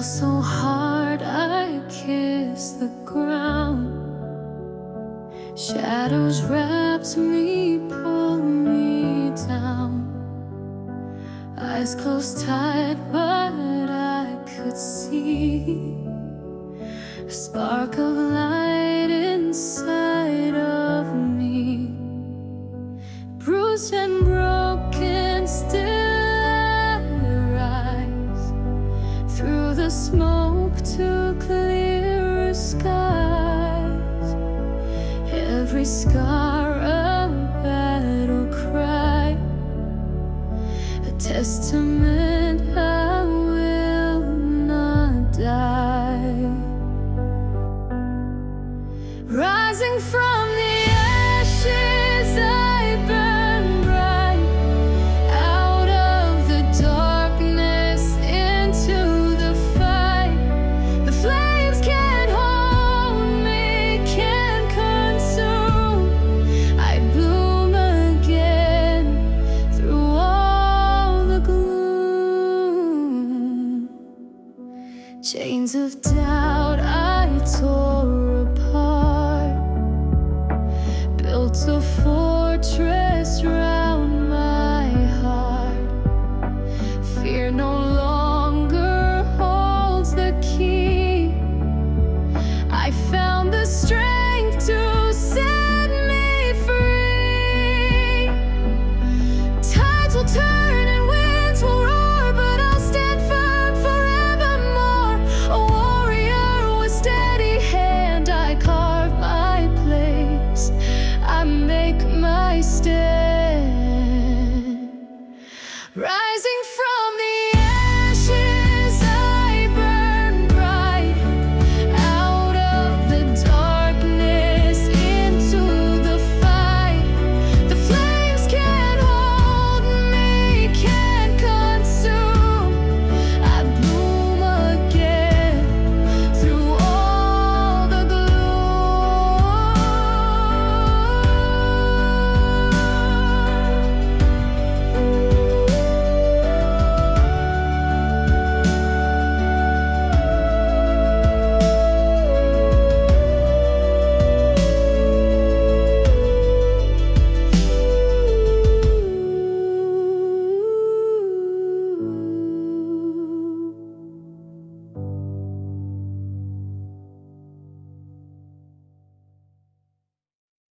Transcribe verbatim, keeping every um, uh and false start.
so hard I kiss the ground. Shadows wrapped me, pulled me down. Eyes closed tight, but I could see a spark of light inside of me. Bruised and broken, still I rise through the smoke to clearer skies. Every scar a battle cry, a testament I will not die. Rising from the ashes, I burn bright out of the darkness into the fight. The flames can't hold me, can't consume. I bloom again through all the gloom. Chains of doubt I tore apart, built a fortress round my heart. Fear no longer holds the key. I found the strength